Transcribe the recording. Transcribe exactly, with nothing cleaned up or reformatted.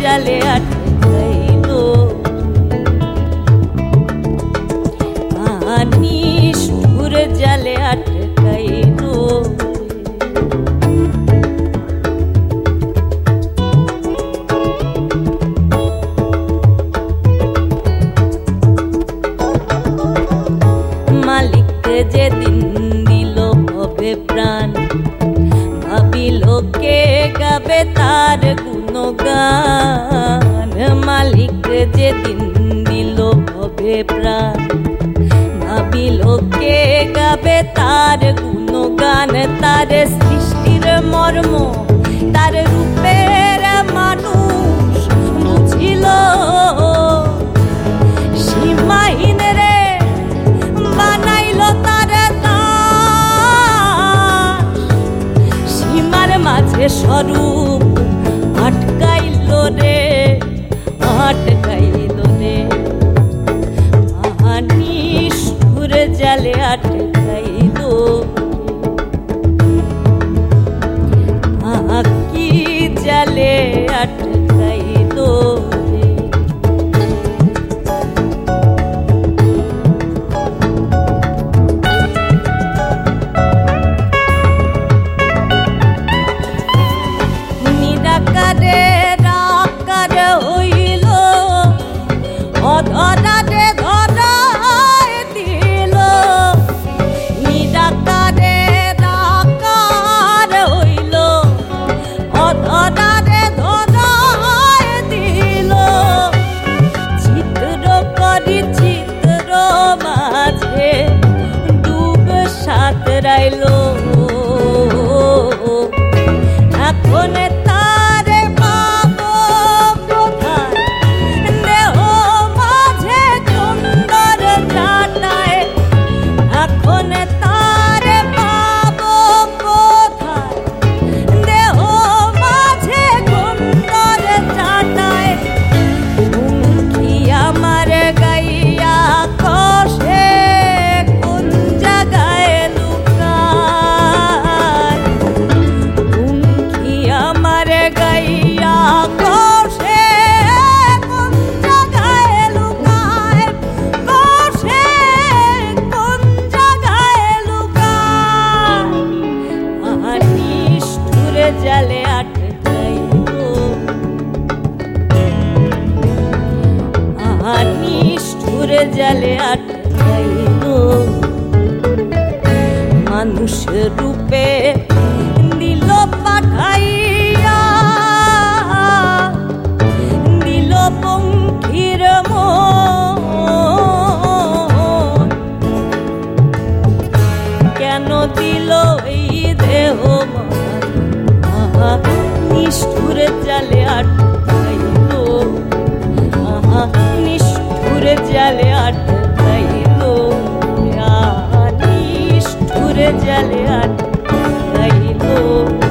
জালে আটকাইলো, নিষ্ঠুর জালে আটকাইলো। মালিক যেদিন দিল ভবে প্রাণ, ভাবিল কে গাবে তার গুণগান। মালিক যেদিন দিল ভবে প্রাণ, ভাবিল কে গাবে তার গুণগান। তার সৃষ্টির মর্ম, তার রূপের মানুষ বুঝিল, সীমাহীন রে বানাইল তার দাস। সীমার মাঝে স্বরূপ আটকাইল রে, আটকাইল রে, নিষ্ঠুর জালে আটকাইলো। কি জালে আটকাইলো রে। নিরাকারে রাকার হইল, অধরারে ধরায় দিল। নিরাকারে রাকার হইল, অধরারে ধরায় দিল। চিত্র করি চিত্র মাঝে ডুব সাঁতরাইল। এখন তারে পাবো কোথায়, দেহ মাঝে সুন্দর জাটায়। এখন তারে পাবো কোথায়, দেহ মাঝে সুন্দর জাটায়। কি আমার গাইয়া কষে কোন জায়গায় লুকায়। কি আমার গাইয়া কষে কোন জায়গায় লুকায়, কষে কোন জায়গায় লুকায়। আর নিষ্ঠুর জালে আটকাইলো, আর নিষ্ঠুর জালে আটকাইলো। মানুষ রূপে দিল পাঠাইয়া, দিল পঙ্খির মন। কেন দিল এই দেহ মান, নিষ্ঠুর জালে আটকাইলো, নিষ্ঠুর জালে আটকাইলো, নিষ্ঠুর জালে আটকাইলো।